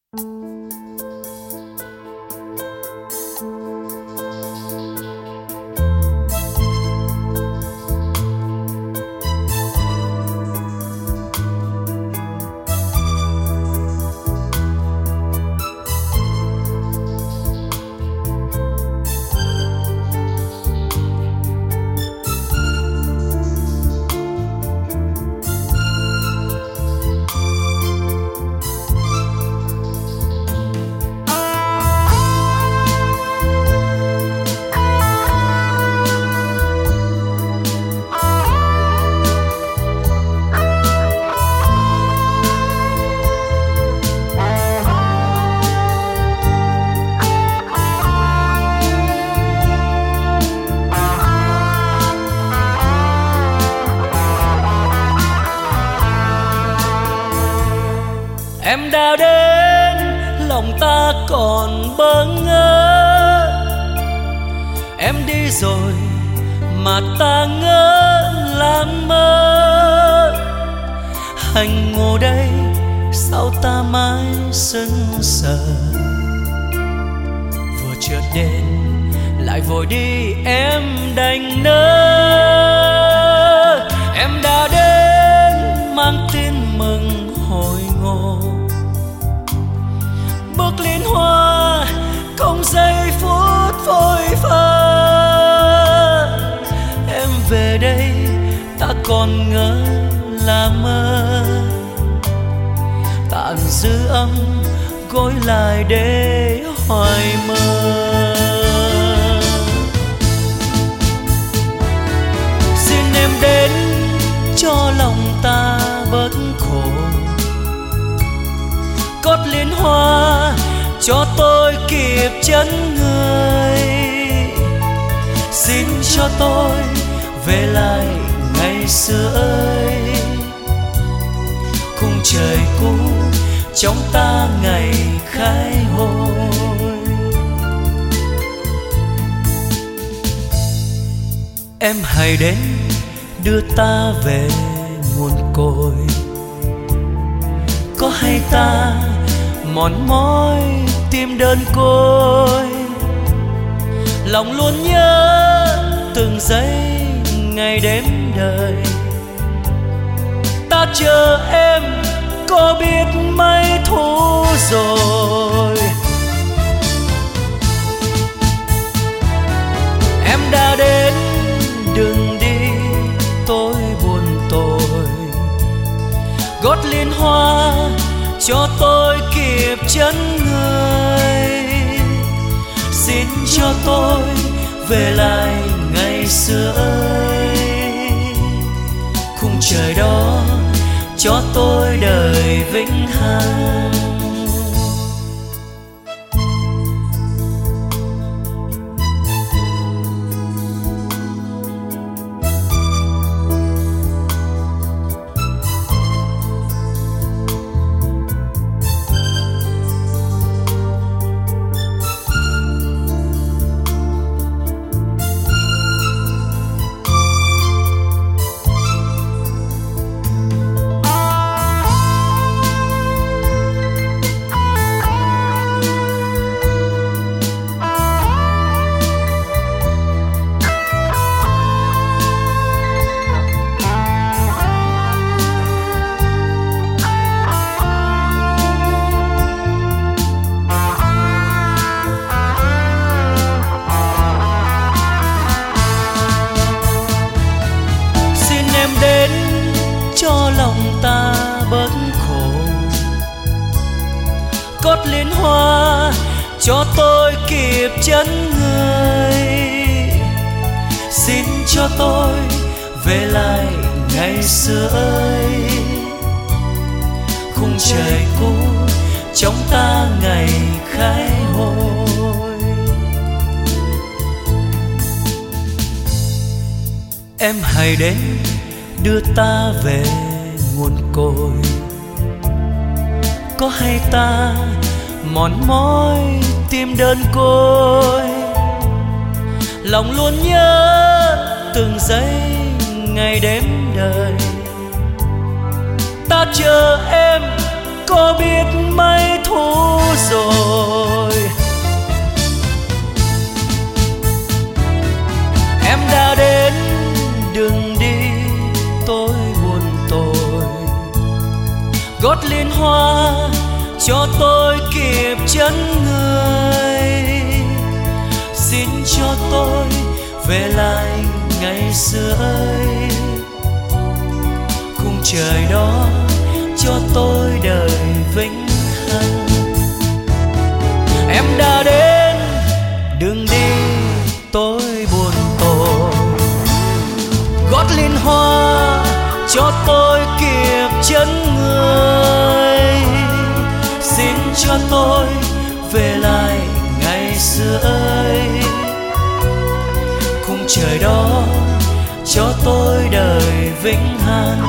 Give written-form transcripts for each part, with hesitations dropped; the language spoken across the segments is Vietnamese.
Em đã đến, lòng ta còn bỡ ngỡ. Em đi rồi mà ta ngỡ làm mơ. Hành ngồi đây sao ta mãi sững sờ. Vừa chợt đến lại vội đi em đành nỡ. Em đã đến mang tin mừng hồi ngộ. Bước liên hoa không giây phút vội vã. Em về đây ta còn ngỡ là mơ. Tàn dư âm gối lại để hoài mơ. Xin em đến cho lòng ta bớt khổ. Cốt liên hoa cho tôi kịp chân người. Xin cho tôi về lại ngày xưa ơi. Khung trời cũ trong ta ngày khai hồi. Em hãy đến đưa ta về nguồn cội. Có hay ta mòn mỏi tim đơn côi. Lòng luôn nhớ từng giây ngày đêm đời. Ta chờ em có biết mấy thu rồi. Em đã đến đừng đi tôi buồn tôi. Gót liên hoa cho tôi kịp chân người. Xin cho tôi về lại ngày xưa ơi. Khung trời đó cho tôi đời vĩnh hằng. Cho lòng ta bớt khổ. Cốt liên hoa cho tôi kịp chân người. Xin cho tôi về lại ngày xưa ơi. Khung trời cũ trong ta ngày khai hồi. Em hãy đến đưa ta về nguồn cội. Có hay ta mòn mỏi tim đơn côi. Lòng luôn nhớ từng giây ngày đêm đời. Ta chờ em có biết mấy thu gót liên hoa cho tôi kịp chân người. Xin cho tôi về lại ngày xưa ấy, khung trời đó cho tôi đời vĩnh hằng. Em đã đến, đừng đi, tôi buồn tội. Gót liên hoa cho tôi kịp chân người. Xin cho tôi về lại ngày xưa ấy, khung trời đó cho tôi đời vĩnh hằng.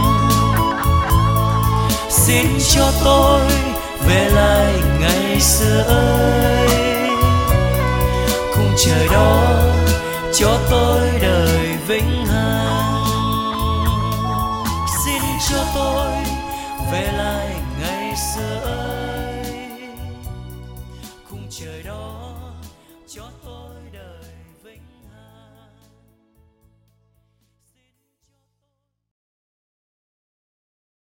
Xin cho tôi về lại ngày xưa ấy, khung trời đó cho tôi đời vĩnh hằng. Xin cho tôi về lại ngày xưa ấy, khung trời đó cho tôi